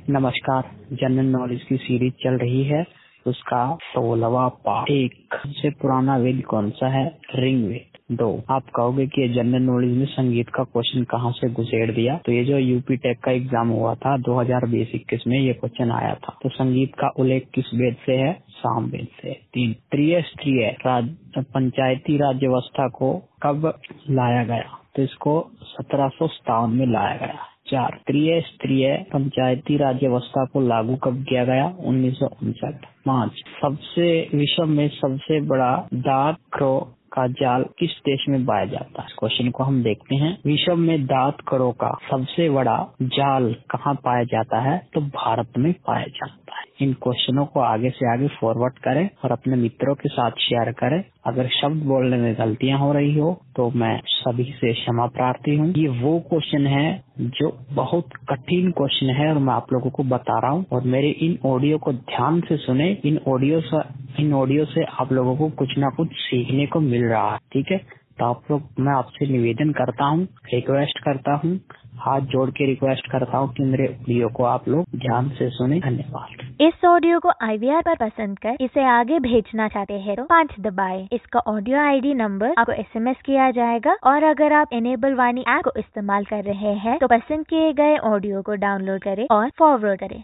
नमस्कार। General knowledge की series चल रही है, उसका 16वां पार्ट। 1, सबसे पुराना वेद कौन सा है? ऋग्वेद। 2, आप कहोगे कि जनरल नॉलेज में संगीत का क्वेश्चन कहाँ से घुसेड़ दिया? तो ये जो यूपी टेक का एग्जाम हुआ था 2020-21 में, ये क्वेश्चन आया था। तो संगीत का उल्लेख किस वेद से है? सामवेद से। 3, त्रिस्तरीय पंचायती राज व्यवस्था को कब लाया गया? तो इसको 1757 में लाया गया। 4, त्रिस्तरीय पंचायती राज व्यवस्था को लागू कब किया गया? 1959। 5, विश्व में सबसे बड़ा डाक क्रो का जाल किस देश में पाया जाता है? इस क्वेश्चन को हम देखते हैं। विश्व में डाक क्रो का सबसे बड़ा जाल कहाँ पाया जाता है? तो भारत में पाया जाता है। इन क्वेश्चनों को आगे से आगे फॉरवर्ड करें और अपने मित्रों के साथ शेयर करें। अगर शब्द बोलने में गलतियां हो रही हो तो मैं सभी से क्षमा प्रार्थी हूँ। ये वो क्वेश्चन है जो बहुत कठिन क्वेश्चन है और मैं आप लोगों को बता रहा हूँ, और मेरे इन ऑडियो को ध्यान से सुने। इन ऑडियो से आप लोगों को कुछ ना कुछ सीखने को मिल रहा है, ठीक है? तो आप लोग, मैं आपसे निवेदन करता हूँ, रिक्वेस्ट करता हूँ, हाथ जोड़ के रिक्वेस्ट करता हूँ कि मेरे ऑडियो को आप लोग ध्यान से सुने। धन्यवाद। इस ऑडियो को IVR पर पसंद कर इसे आगे भेजना चाहते हैं तो 5 दबाएं। इसका ऑडियो ID नंबर आपको SMS किया जाएगा, और अगर आप इनेबल वाणी ऐप को इस्तेमाल कर रहे हैं तो पसंद किए गए ऑडियो को डाउनलोड करें और फॉरवर्ड करें।